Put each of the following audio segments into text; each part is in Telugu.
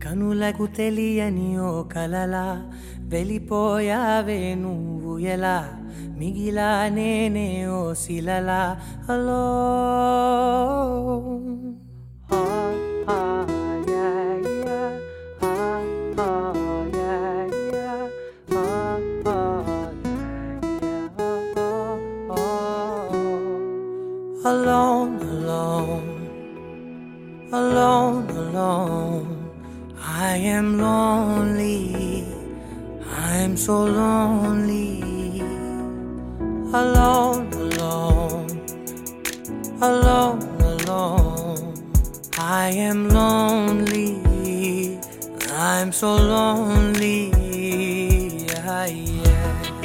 కనులకు తెలియని ఓ కలలా వెళ్ళిపోయావే నువ్వు ఎలా మిగిలా నేనే ఓ శిలలా hello Alone, alone, alone, alone. I am lonely, I am so lonely. Alone, alone, alone, alone. I am lonely, I am so lonely. Yeah, yeah.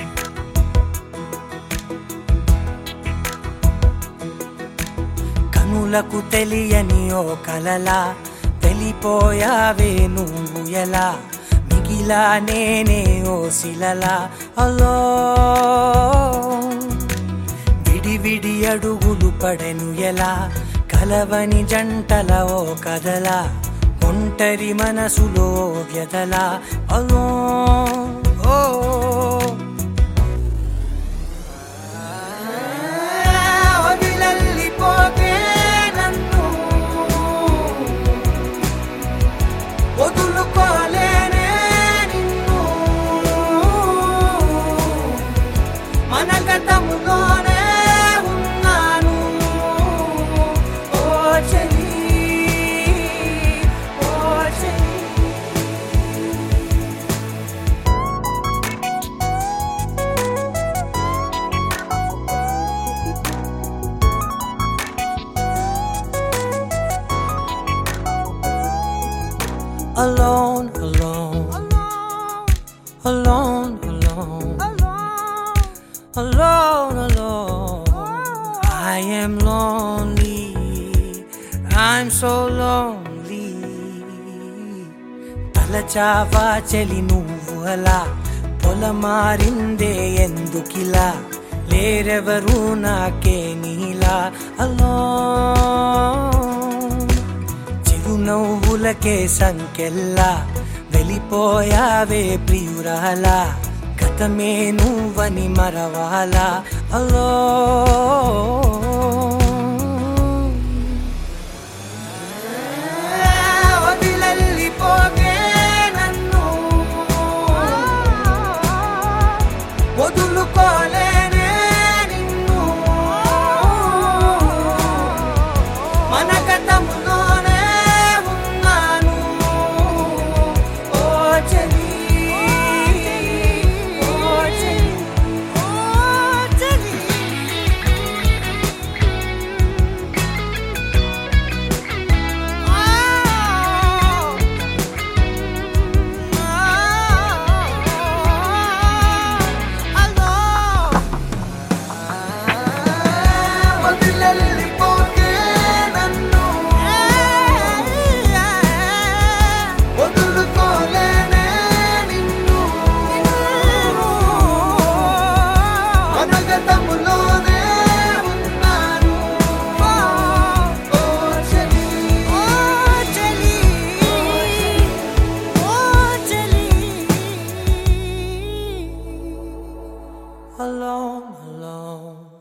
కనులకు తెలియని ఓ కలలా వెళ్ళిపోయావే నువ్వు ఎలా మిగిలా నేనే ఓ శిలలా అలో విడి విడి అడుగులు పడెను ఎలా కలవని జంటల ఓ కదలా ఒంటరి మనసులో వ్యధలా అలో ఓ Alone, alone, alone, alone, alone, alone. I am lonely, I'm so lonely. తలచావా చెలి నువ్వు అలా పొలమారిందే ఎందుకిలా లేరెవరు నాకే నీలా alone. నవ్వులకే సంకెల్లా వెళ్ళిపోయావే ప్రియురాలా గతమే నువ్వని మరవాలా అలో వదిలెళ్ళిపోగే నన్ను వదులుకోలేనే నిన్ను మన గతములో alone, alone.